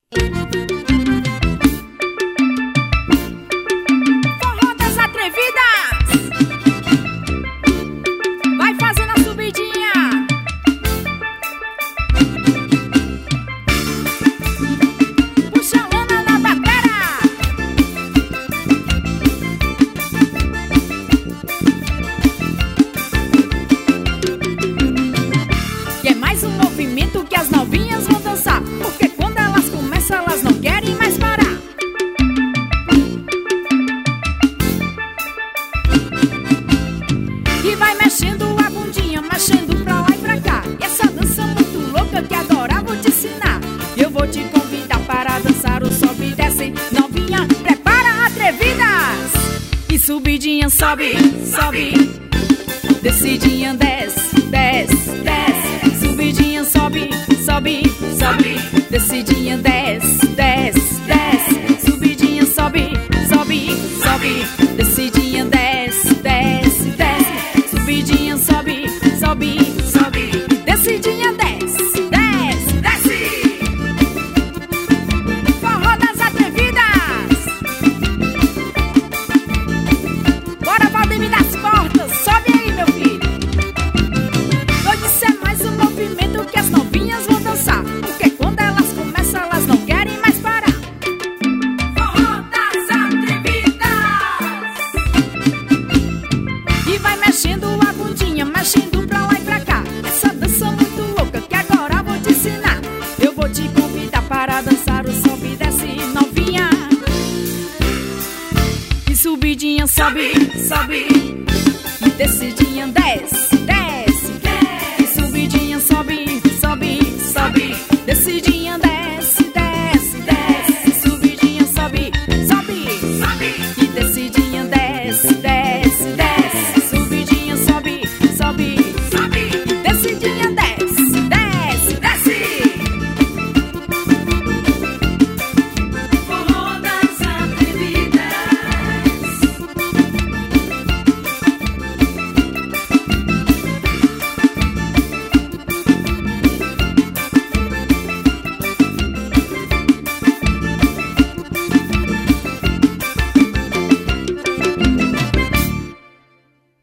Forró das Atrevidas. Vai fazendo a subidinha. Puxa a lona na batera. E é mais um movimento que as novinhas vão dançar, porque quando elas começam, elas não querem mais parar. E vai mexendo a bundinha, mexendo pra lá e pra cá. E essa dança muito louca que agora vou te ensinar. Eu vou te convidar para dançar o sobe e desce. Novinha, prepara, atrevidas. E subidinha, sobe, sobe. Descidinha, desce, desce, desce. Subidinha, sobe, sobe, sobe. Descidinha, desce, desce, desce. Subidinha, sobe, sobe, sobe. Descidinha, desce, desce, desce. Subidinha, sobe, sobe, sobe. Descidinha, desce, desce, desce. Forró das Atrevidas. Bora, Valdemir das Portas, sobe aí, meu filho. Hoje isso é mais um movimento que as novinhas vão dançar, porque quando elas começam, elas não querem mais parar. Forró das Atrevidas. E vai mexendo a bundinha, mexendo pra lá e pra cá. Essa dança muito louca que agora vou te ensinar. Eu vou te convidar para dançar o sobe e desce, novinha. E subidinha, sobe, sobe. E descidinha, desce, desce, desce. E subidinha, sobe, sobe, sobe. Descidinha,